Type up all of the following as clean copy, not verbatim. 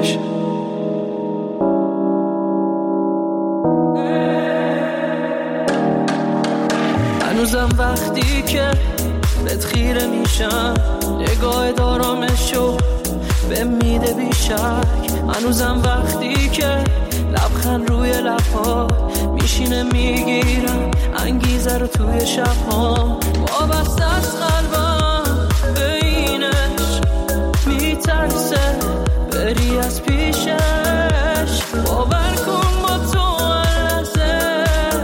بشه. هنوزم وقتی که بهت خیره میشم نگاه دارامشو به میده بیشک. هنوزم وقتی که لبخند روی لبها میشینه میگیرم انگیزه رو توی شبها. وابسته از قلبم به اینش میترسه بری از پیشش. باور کن با تو لحظه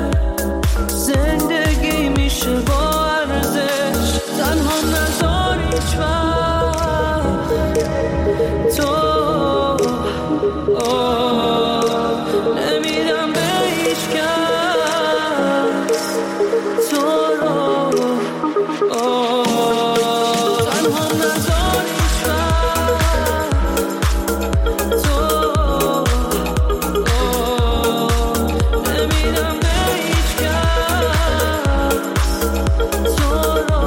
زندگی میشه با ارزش. تنها نذار هیچ وقت تو نمیدم به هیچ کس تو رو. تنها نذار هیچ وقت تو نمیدم به هیچ کس تو رو.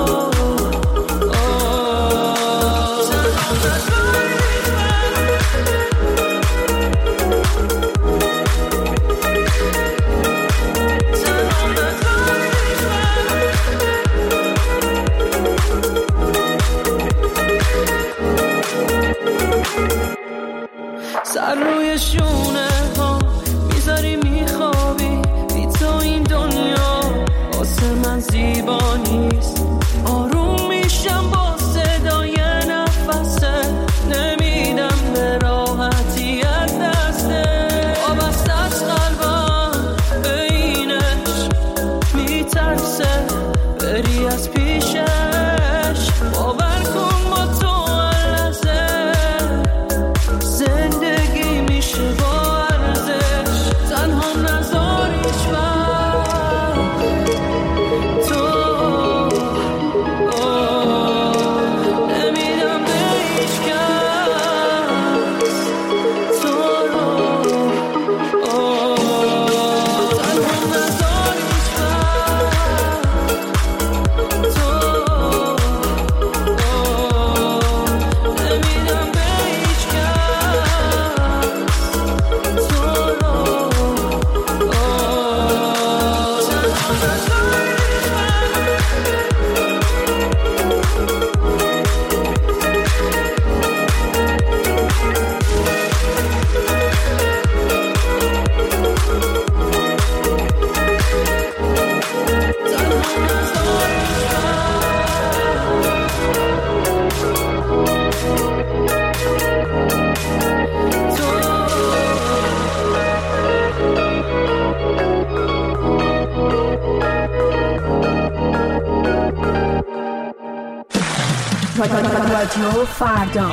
سر روی شونه ها میذاری میخوابی بی تو این دنیا واسه من زیبا نیست. آروم میشم با صدای نفسه نمیدم به راحتی از دسته. وابسته از قلبم به اینش میترسه بری از پیشش. باور کن با تو زندگی میشه با ارزش. تنها نذار هیچ وقت تو نمیدم به هیچ کس تو رو. تنها نذار هیچ وقت تو نمیدم به هیچ رادیو فردا.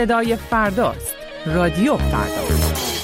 صدای فرداست. رادیو فردا.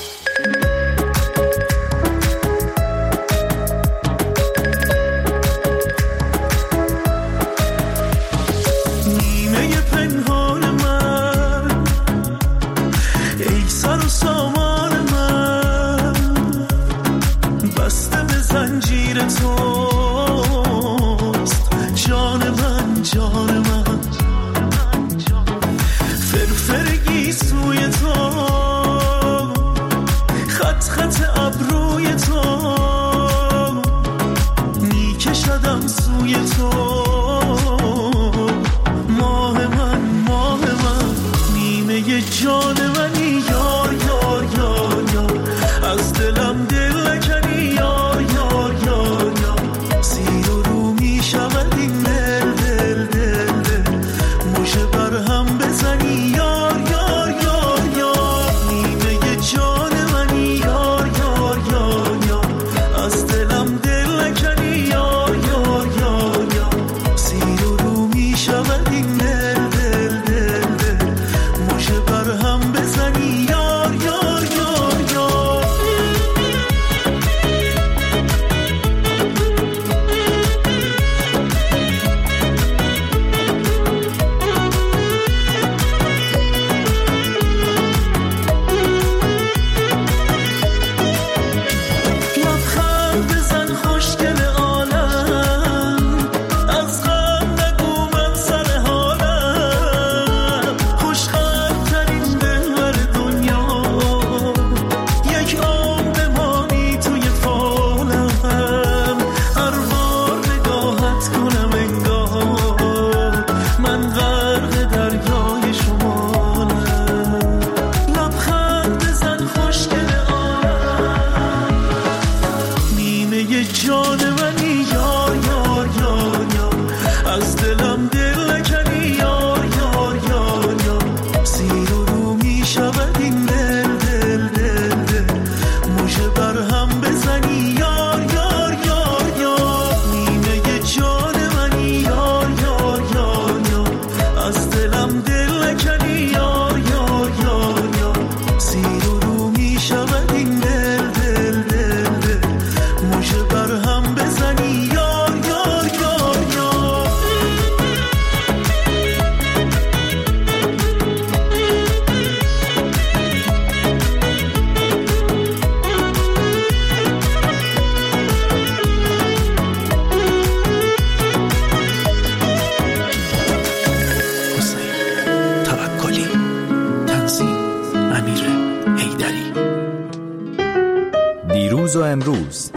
دیروز و امروز،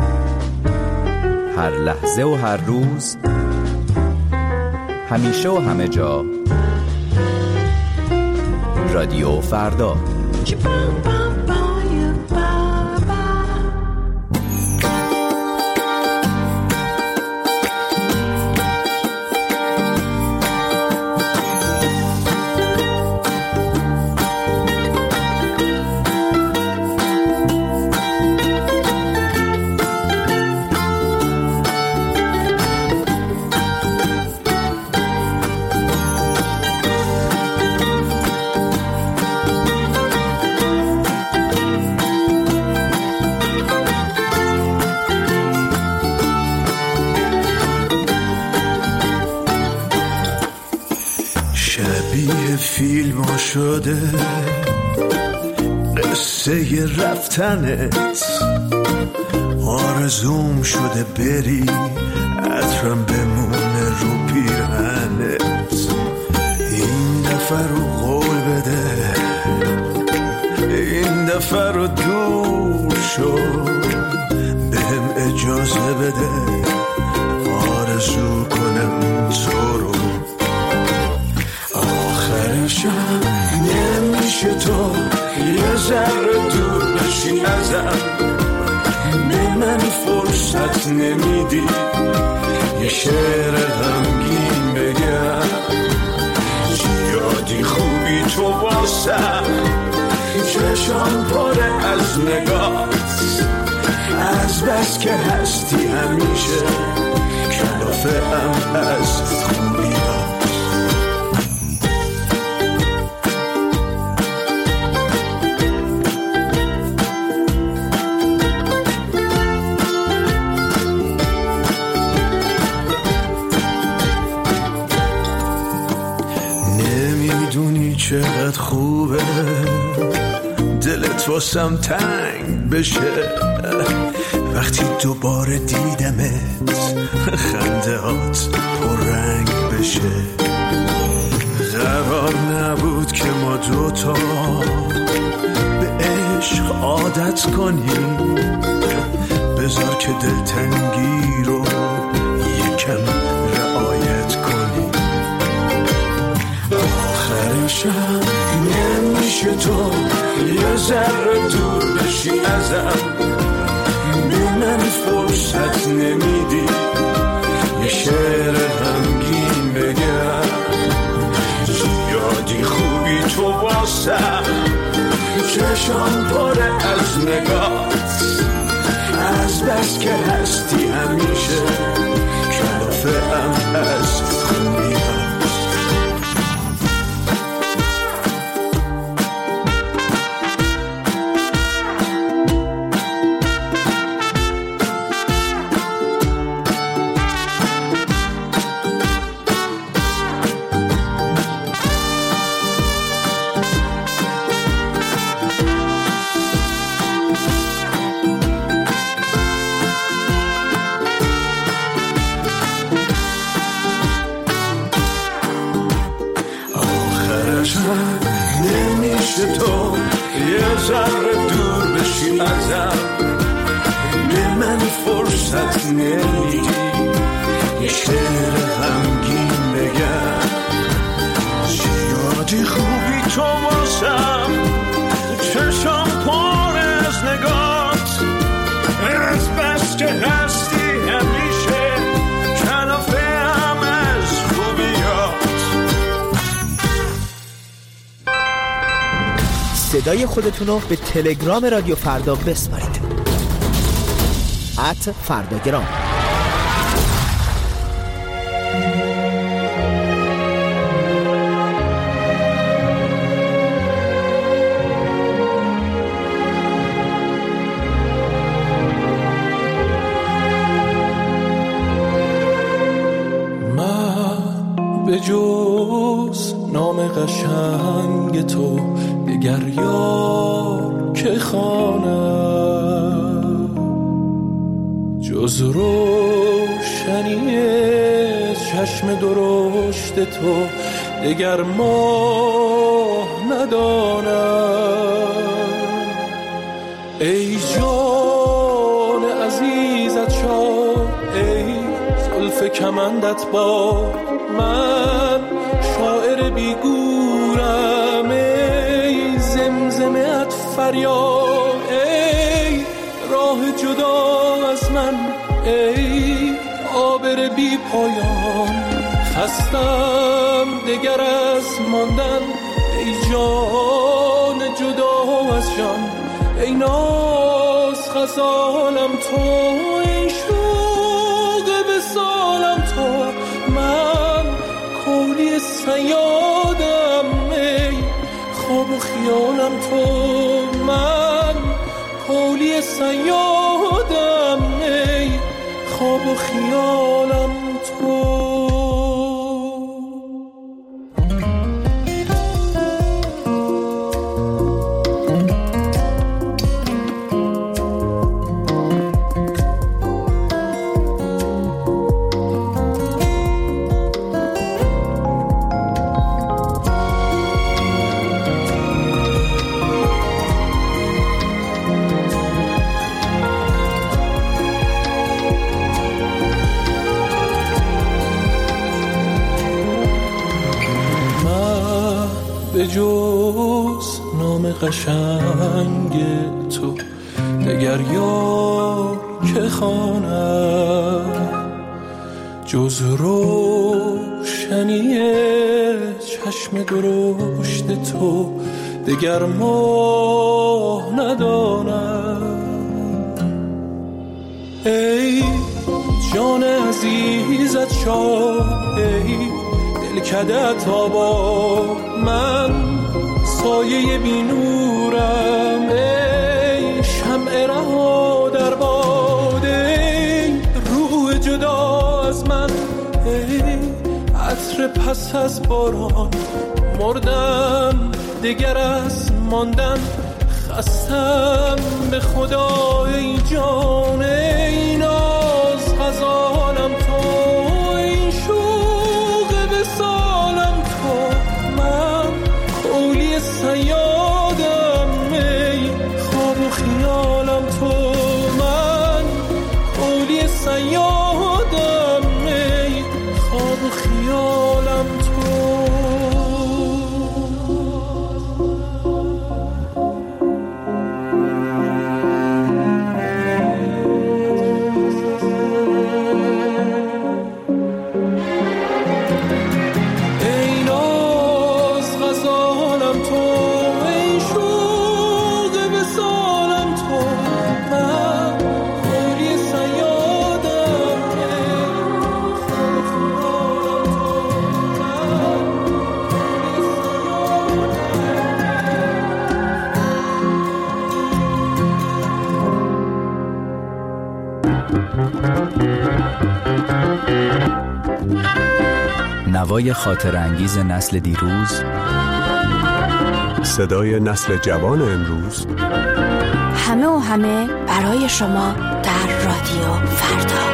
هر لحظه و هر روز، همیشه و همه جا، رادیو فردا. شبیه فیلم ها شده قصه رفتنت، آرزوم شده بری عطرم بمونه رو پیرهنت. این دفعه رو قول بده، این دفعه رو دور شد، بهم اجازه بده آرزو کنم تو رو. آخرشم نمیشه تو یه ذره دور بشی ازم، به من فرصت نمیدی یه شعر غمگین بگم. زیادی خوبی تو واسم، چشام پره از نگات، از بس که هستی همیشه کلافه ام از خوبی ها. چقدر خوبه دلت واسم تنگ بشه وقتی دوباره دیدمت خندهات پررنگ بشه قرار نبود که ما دوتا به عشق عادت کنیم بذار که دلتنگی رو یکم رعایت کنیم آخرشم نمیشه تو یه ذره دور بشی ازم به من فرصت نمیدی یه شعر غمگین بگم یادی خوبی تو واسم چشم پاره از نگات از بس که هستی همیشه کلافه ام از خوبیات نمیشه تو یه ذره دور بشی ازم به من فرصت نمیدی یه شعر غمگین بگم یادی خوبی تو واسم چشم پر از نگات از بس که هستی همیشه کلافه هم از خوبیات صدای خودتون رو به تلگرام رادیو فردا بسپارید @فرداگرام. من به جز نام قشنگ تو دگر یار که خوانم جز روشنی چشم درشت تو دگر ماه ندانم ای جان عزیزت شاد ای زلف کمندت با من شاعر بیگورم ای زمزمه‌ات فریاد ای راه جدا از من ای عابر بی پایان خستم دگر از ماندن ای جان جدا از جان ای ناز خزانم تو ای شوق وصالم تو من کولی صیادم ای خواب و خیالم تو من کولی صیادم ای خواب و خیالم تو به جز نام قشنگ تو دگر یار که خوانم جز روشنی چشم درشت تو دگر ماه ندانم ای جان عزیزت شاد ای دلکدت آباد من سایه بی نورم ای شمع رها در باد ای روح جدا از من ای قطره پس از باران مردم، دگر از ماندن خستم به خدا. ای جان ای ناز غزالم تو، این شوق وصالم تو. من اولی صیادم، ای خواب و خیالم تو. من اولی صیادم، ای خواب و خیالم تو. نوای خاطر انگیز نسل دیروز، صدای نسل جوان امروز، همه و همه برای شما در رادیو فردا.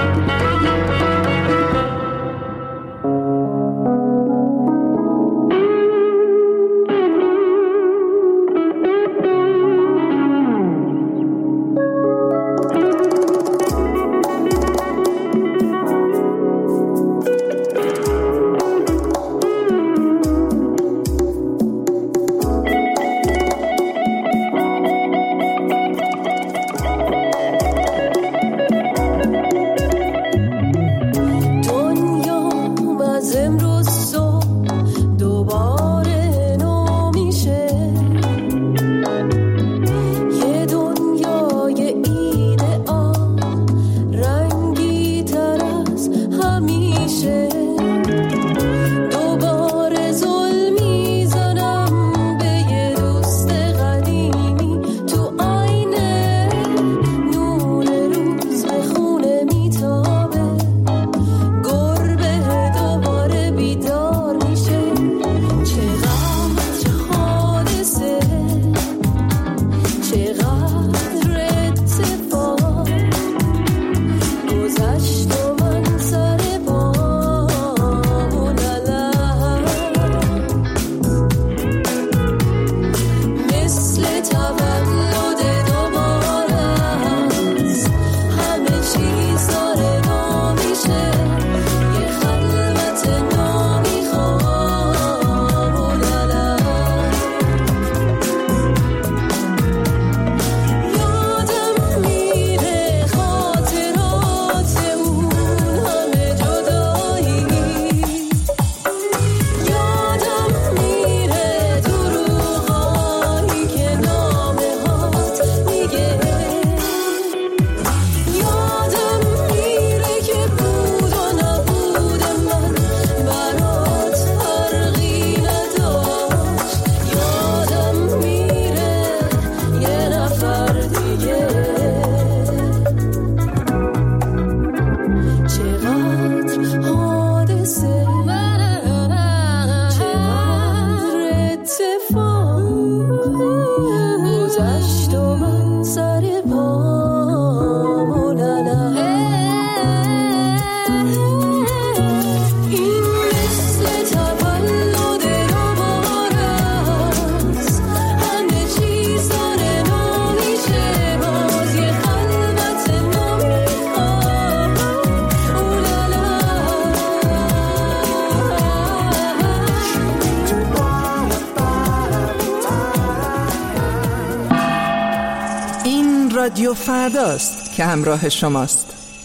رادیو فرداست که همراه شماست.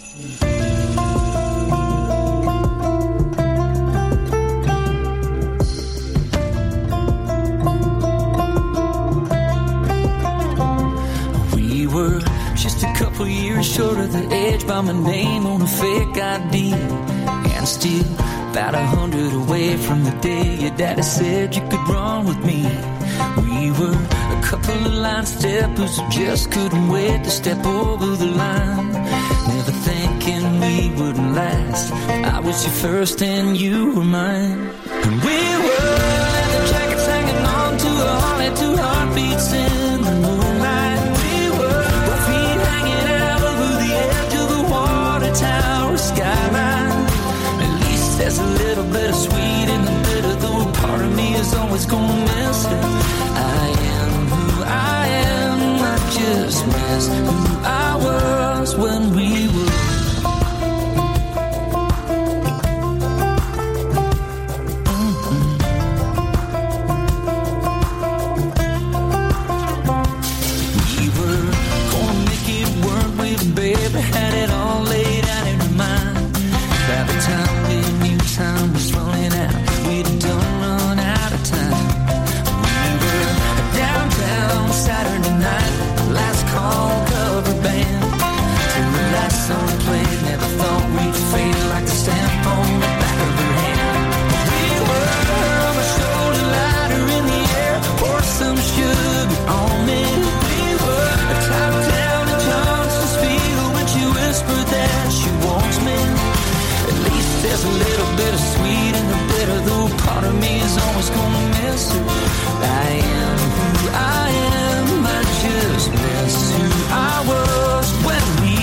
We were just a couple years short of the edge by my name on a fake ID, and still about 100 away from the day your daddy said you could run with me. We were a couple of line steppers who just couldn't wait to step over the line, never thinking we wouldn't last. I was your first and you were mine. And we were leather jackets hanging on to a holly, two heartbeats in the moonlight. We were both feet hanging out over the edge of the water tower skyline. At least there's a little bit of sweet in the bitter, though part of me is always gonna miss her. I am who I am, I just miss who I was when we were. Had it all laid out in her mind. By the time we knew time was running out, we'd done run out of time. We were downtown Saturday night, last call cover band. Till the last song played, never thought we'd fade like the stamp on the back of her hand. We were on a shoulder lighter in the air, pour some sugar on me. We were top down in Johnson's Field. She whispered that she wants me. At least there's a little bit of sweet in the bitter, though part of me is always gonna miss her. I am who I am, I just miss who I was when we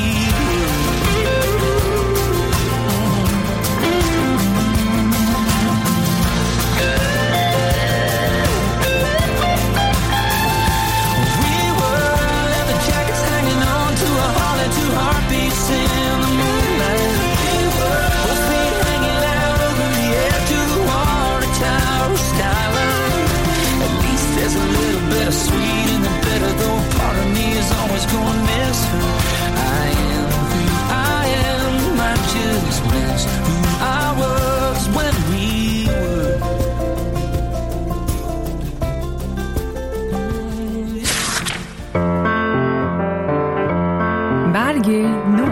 heartbeats in the moonlight. We were both feet hanging out over the edge of the water tower skyline. At least there's a little bit of sweet in the bitter, though part of me is always gonna miss her. I am who I am, I just miss who I was when we were. برگ نو.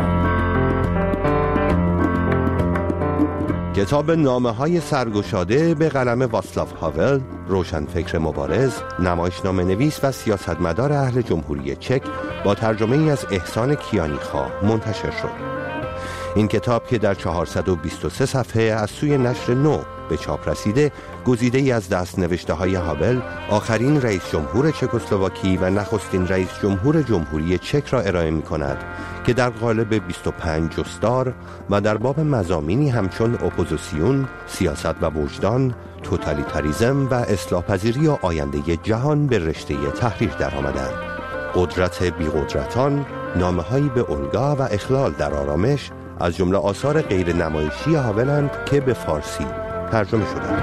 کتاب نامه‌های سرگشاده به قلم واسلاو هاول، روشنفکر مبارز، نمایشنامه نویس و سیاستمدار اهل جمهوری چک، با ترجمه ای از احسان کیانیخواه منتشر شد. این کتاب که در 423 صفحه از سوی نشر نو به چاپ رسیده، گزیده ای از دست‌نوشته‌های هاول، آخرین رئیس جمهور چکسلواکی و نخستین رئیس جمهور جمهوری چک را ارائه می‌کند که در قالب 25 جستار و در باب مضامینی همچون اپوزیسیون، سیاست و وجدان، توتالیتاریسم و اصلاح پذیری و آینده جهان به رشته تحریر درآمدند. قدرت بی‌قدرتان، نامه‌هایی به اولگا و اخلال در آرامش از جمله آثار غیر نمایشی هاولند که به فارسی ترجمه شدند.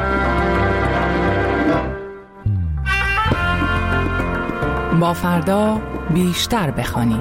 با فردا بیشتر بخوانیم.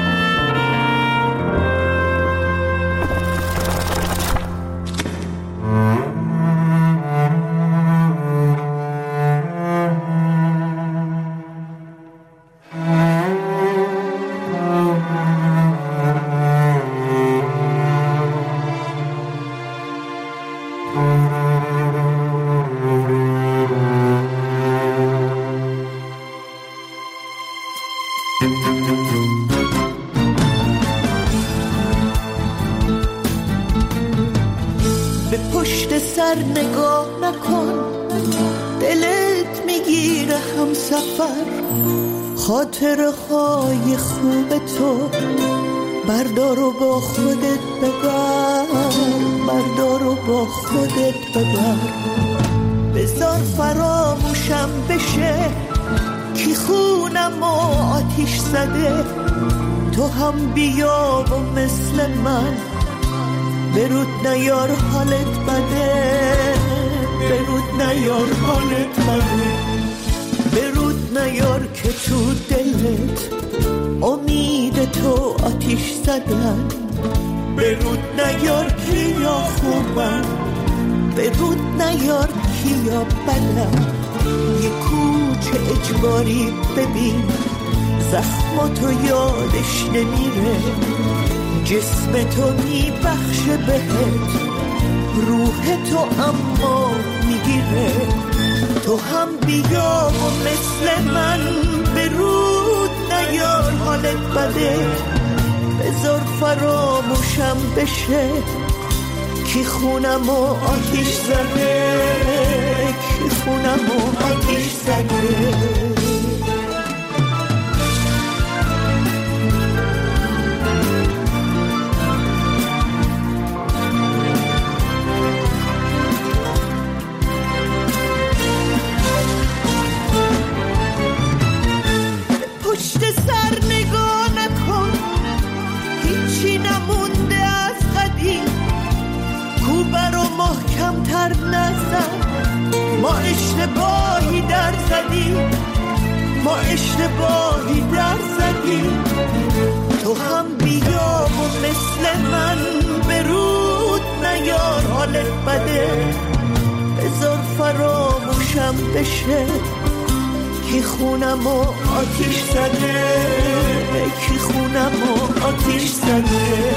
به پشت سر نگاه نکن، دلت میگیره هم سفر. خاطره های خوب تو بردار و با خودت ببر، بردار و با خودت ببر. بذار فراموشم بشه کی خونم و آتیش زده. تو هم بیا و مثل من برود نیار حالت بده، برود نیار حالت بده. برود نیار که تو دلت امید تو آتیش زدن. برود نیار کیا خوبن، برود نیار کیا بدن. یه کوچه اجباری ببین، زخماتو یادش نمیره. جسم تو میبخشه بهت، روح تو اما میگیره. تو هم بیا و مثل من برود نیار حالت بده. بذار فراموشم بشه. کی خونمو آتیش زده، کی خونمو آتیش زده. پشت سر نگاه نکن، هیچی نمونده از قدیم. کوبه رو محکم تر نزن، ما اشتباهی در زدیم، ما اشتباهی در زدیم. تو هم بیا و مثل من برود نیار حالت بده. بذار فراموشم بشه. کی خونمو آتیش زده، کی خونمو آتیش زده.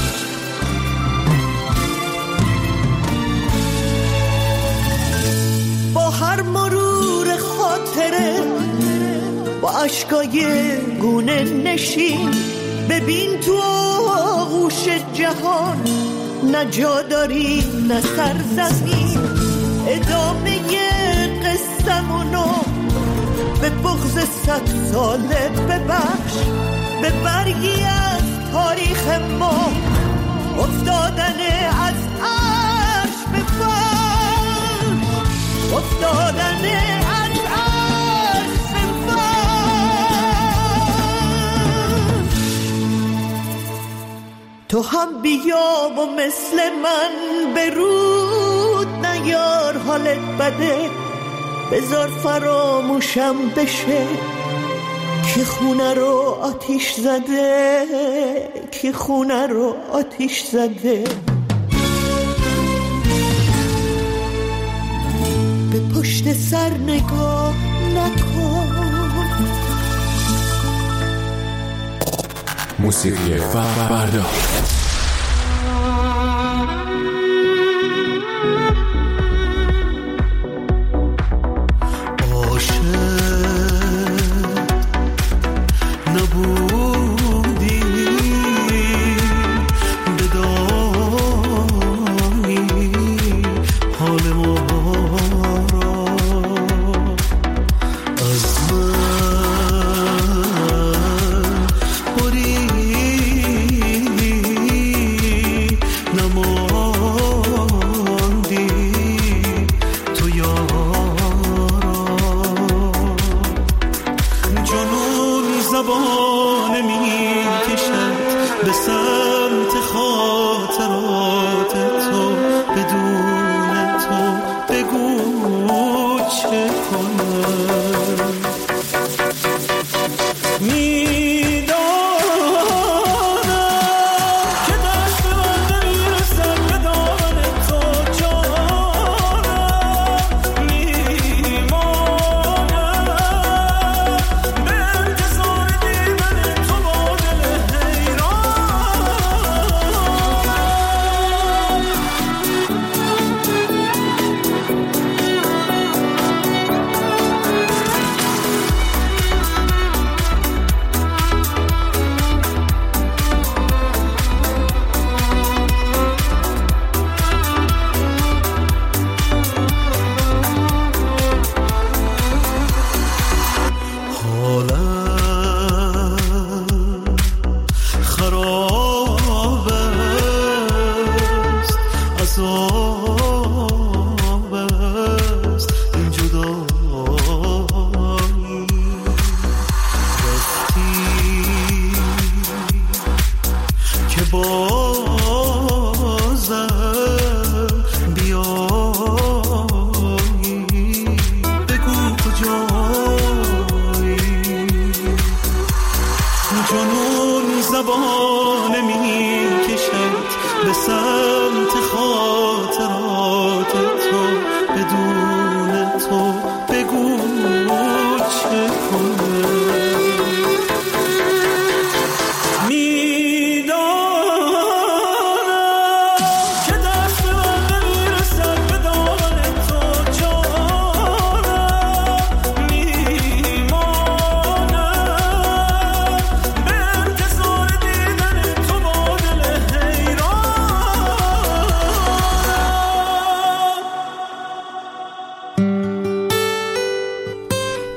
با هر مرور خاطره، با عشقای گونه نشین، ببین تو آغوش جهان نه جا داری نه سرزمین. ادامه قصه‌مونو به بغض 100 ساله ببخش، به برگی از تاریخ ما افتادن از عرش به فرش، افتادن از عرش به فرش. تو هم بیا و مثل من برود نیار حالت بده. بذار فراموشم بشه. کی خونه رو آتیش زده، کی خونه رو آتیش زده. به پشت سر نگاه نکن. موسیقی فردا. زبان می کشد به سمت خاطرات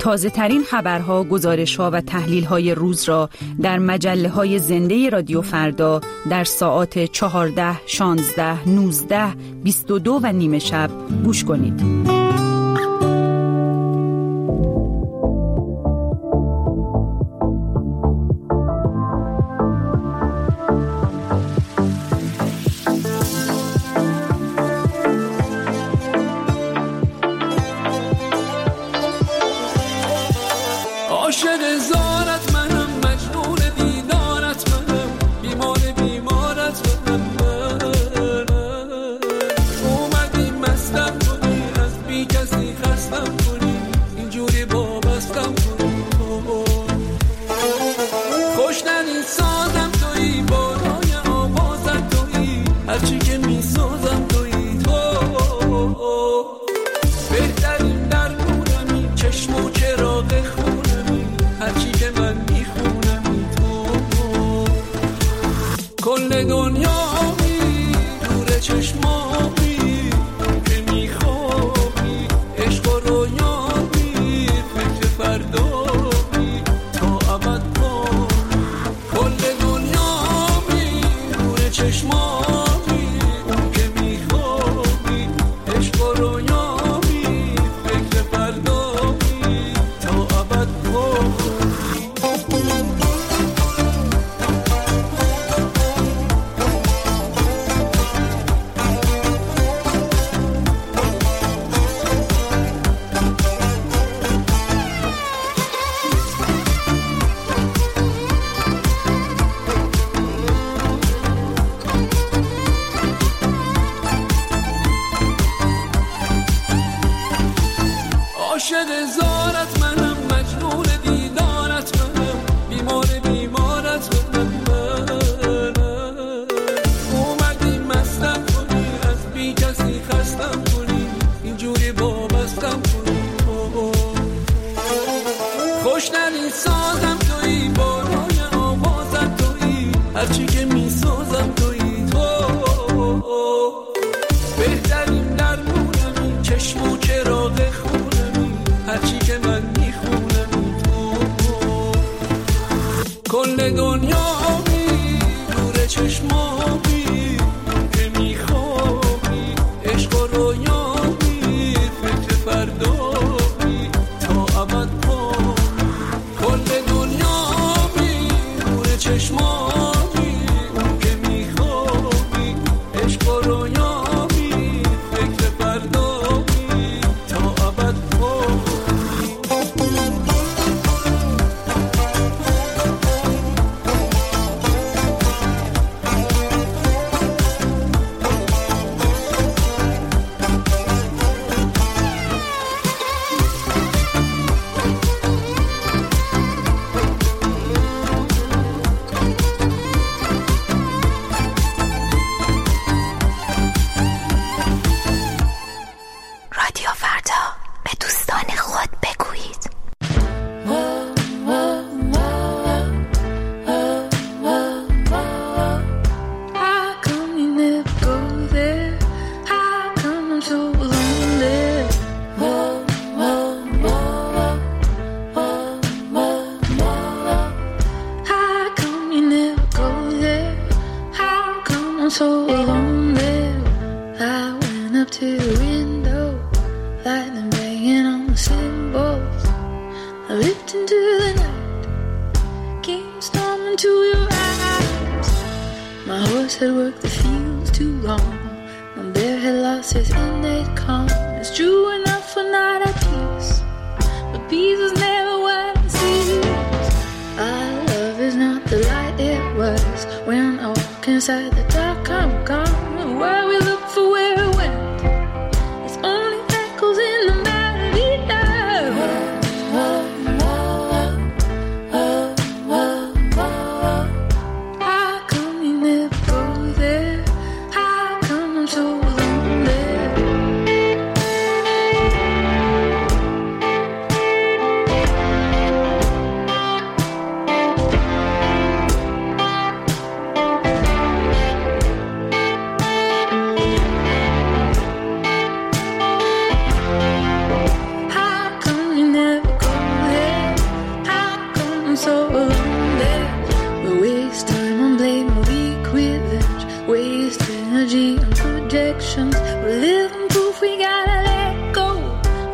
تازه ترین خبرها، گزارش‌ها و تحلیل‌های روز را در مجله‌های زنده رادیو فردا در ساعات 14، 16، 19، 22 و نیم شب گوش کنید.